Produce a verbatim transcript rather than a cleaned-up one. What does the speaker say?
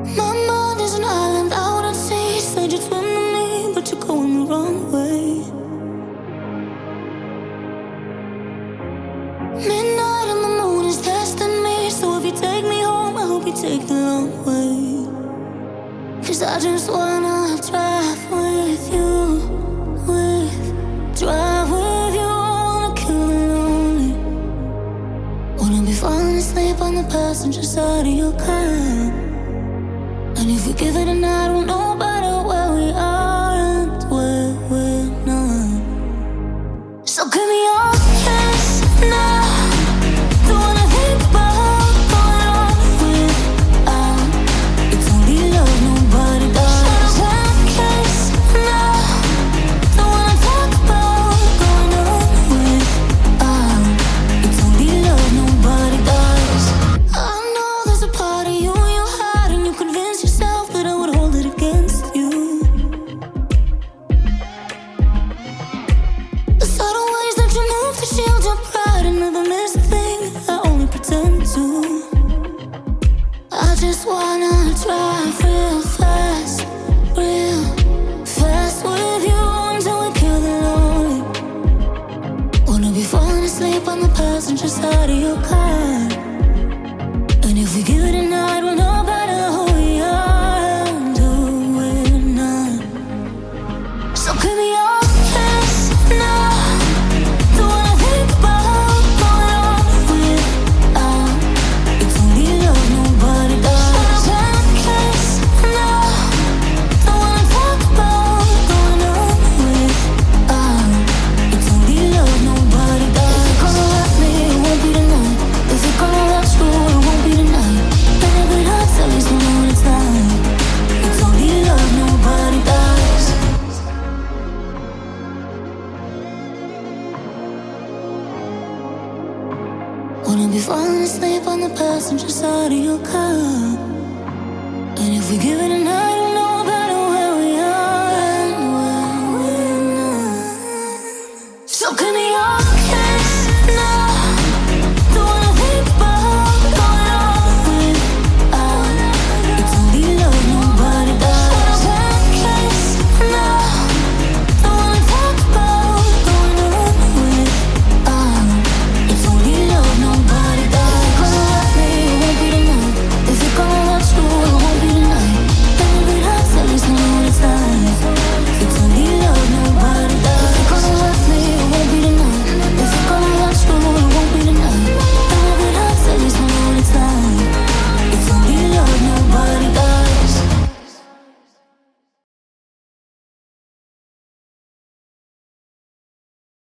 My mind is an island out at sea. Said you'd swim to me, but you're going the wrong way. Midnight and the moon is testing me. So if you take me home, I hope you take the long way. Cause I just wanna drive with you, with, drive with you, wanna kill the lonely. Wanna be falling asleep on the passenger side of your car. And if we give it a night, we'll know better where we are and where we're not. So give me your kiss now. Don't wanna think about going on without. It's only love, nobody does. One kiss now. Don't wanna talk about going on without. It's only love, nobody does. I know there's a part of you you had, and you convinced yourself that I would hold it against you. The subtle ways that you move to shield your pride and never miss a thing, I only pretend to. I just wanna drive real fast, real fast with you until we kill the lonely. Wanna be falling asleep on the passenger side of your car. And if we give it a night, we'll know better who we are and who we're not. So give me your kiss now. Don't wanna think about going on without. It's only love, nobody does. One kiss now. Don't wanna talk about going on without. It's only love, nobody does. If you're gonna let me, it won't be tonight. If you're gonna let you, it won't be tonight. And if it hurts, at least we know what it's like. It's only love, nobody does. Wanna be falling asleep on the passenger side of your car.